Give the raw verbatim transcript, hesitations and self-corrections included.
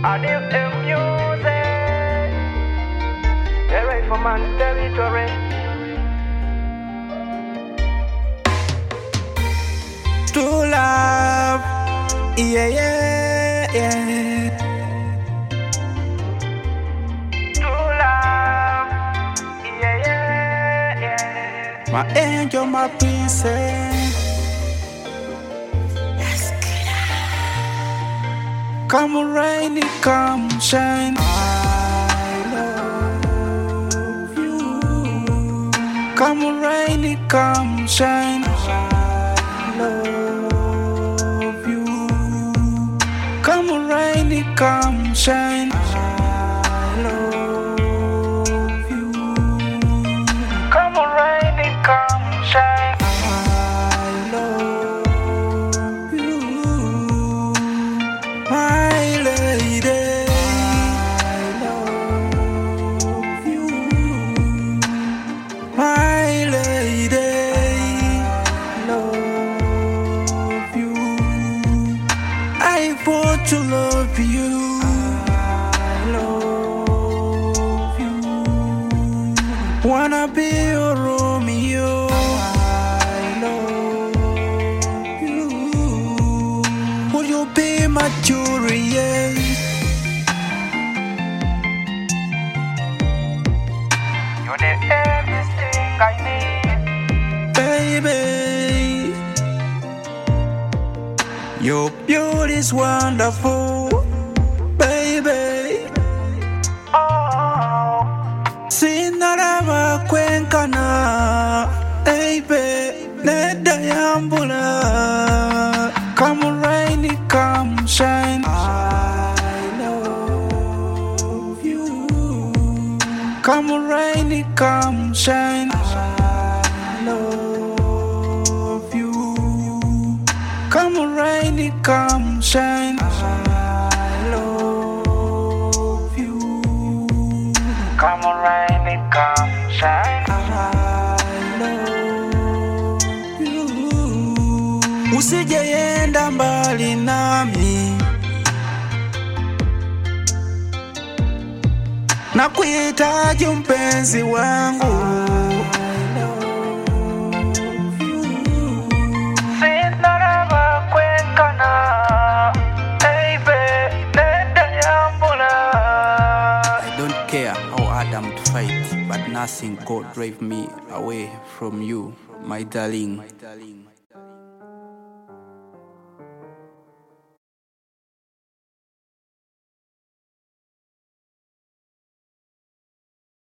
live in music. They're right for man territory. True love, yeah, yeah, yeah. True love, yeah, yeah, yeah. My angel, my princess. Come rain, come shine. I love you. Come rain, come shine. I love you. Come rain, come shine. I love you. Come rain, come shine. I love you, my lady. I love you, my lady. I love you. I want to love you. I love you. Wanna be your Romeo. I love you. Will you be my Juliet? You're the everything I need. Baby, your beauty's wonderful. Baby, Oh, sinaraba kwenkana. Baby, neda yambula. Come rain, come shine. I love you. Come rain, come shine. I love you. Come rain, come shine. I love you. come rain, come shine. I love you. Usijeenda mbali nami, na kuhitaji mpenzi wangu. I love you. Sinaraba kwenkana. Baby, neda yambula. I don't care how Adam to fight, but nothing could drive me away from you, my darling.